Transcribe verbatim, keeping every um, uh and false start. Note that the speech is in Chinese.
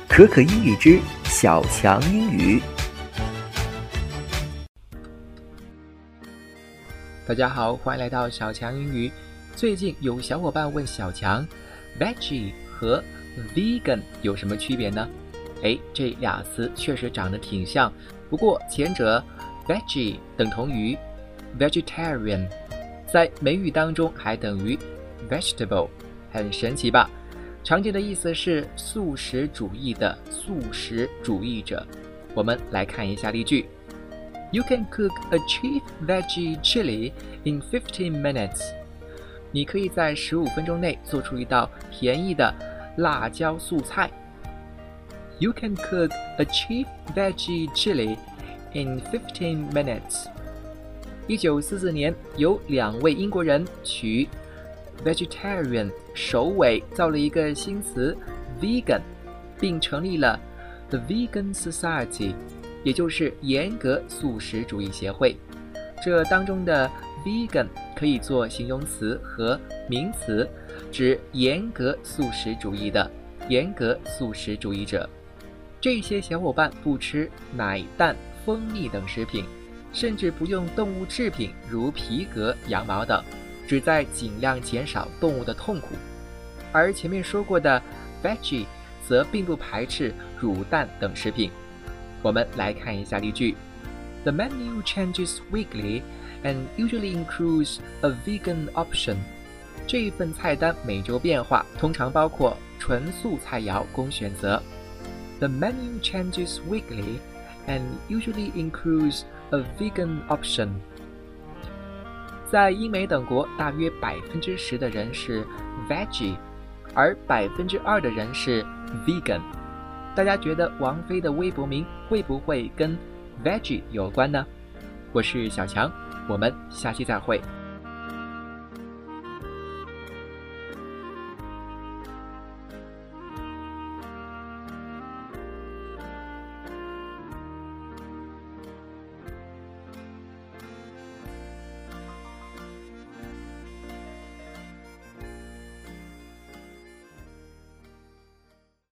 可可英语之小强英语。 大家好，欢迎来到小强英语。最近有小伙伴问小强 Veggie 和 Vegan 有什么区别呢？诶，这俩词确实长得挺像，不过前者 Veggie 等同于 Vegetarian， 在美语当中还等于 Vegetable， 很神奇吧？常见的意思是素食主义的素食主义者。我们来看一下例句。You can cook a cheap veggie chili in fifteen minutes. 你可以在十五分钟内做出一道便宜的辣椒素菜。You can cook a cheap veggie chili in fifteen minutes. 一九四四年，有两位英国人取 vegetarian 首尾造了一个新词 vegan， 并成立了 The Vegan Society，也就是严格素食主义协会。这当中的 vegan 可以做形容词和名词，指严格素食主义的严格素食主义者。这些小伙伴不吃奶、蛋、蜂蜜等食品，甚至不用动物制品如皮革、羊毛等，旨在尽量减少动物的痛苦。而前面说过的 veggie 则并不排斥乳蛋等食品。我们来看一下例句。The menu changes weekly and usually includes a vegan option. 这一份菜单每周变化，通常包括纯素菜肴供选择。The menu changes weekly and usually includes a vegan option. 在英美等国，大约百分之十的人是 veggie， 而百分之二的人是 vegan。大家觉得王菲的微博名会不会跟 veggie 有关呢？我是小强，我们下期再会。